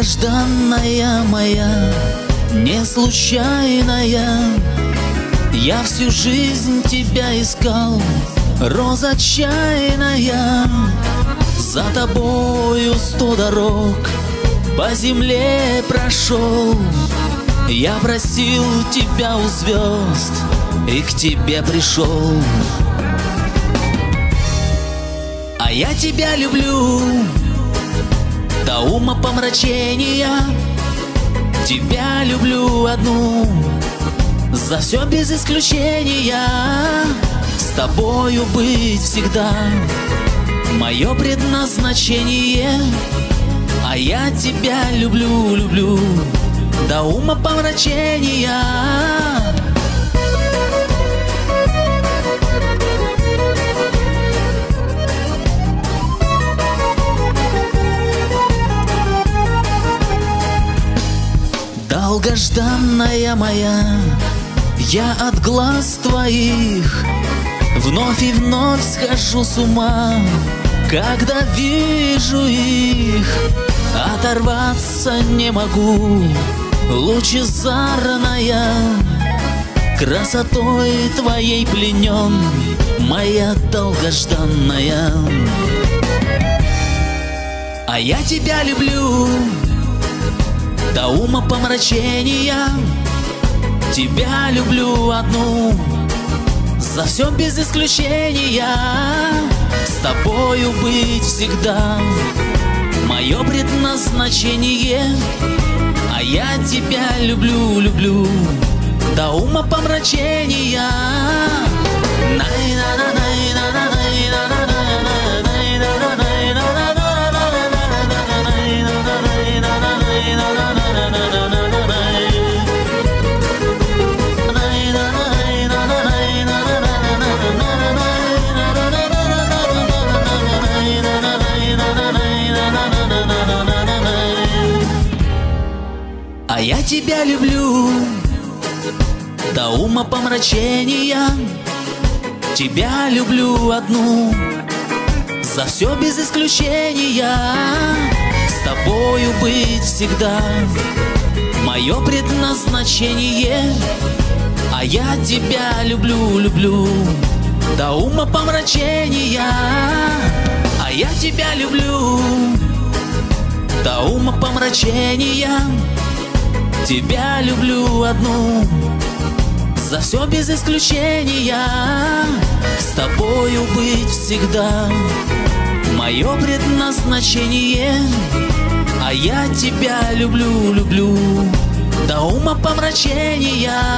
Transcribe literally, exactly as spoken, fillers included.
Долгожданная моя, не случайная, я всю жизнь тебя искал, роза чайная. За тобою сто дорог по земле прошел, я просил тебя у звезд и к тебе пришел. А я тебя люблю до умопомрачения, тебя люблю одну, за все без исключения. С тобою быть всегда мое предназначение. А я тебя люблю, люблю до умопомрачения. Долгожданная моя, я от глаз твоих вновь и вновь схожу с ума, когда вижу их. Оторваться не могу, лучезарная, красотой твоей пленен, моя долгожданная. А я тебя люблю до умопомрачения, тебя люблю одну, за все без исключения. С тобою быть всегда мое предназначение. А я тебя люблю, люблю до умопомрачения. А я тебя люблю до умопомрачения, тебя люблю одну, за все без исключения. С тобою быть всегда мое предназначение. А я тебя люблю, люблю до умопомрачения. А я тебя люблю до умопомрачения, тебя люблю одну, за все без исключения. С тобою быть всегда мое предназначение. А я тебя люблю, люблю до умопомрачения.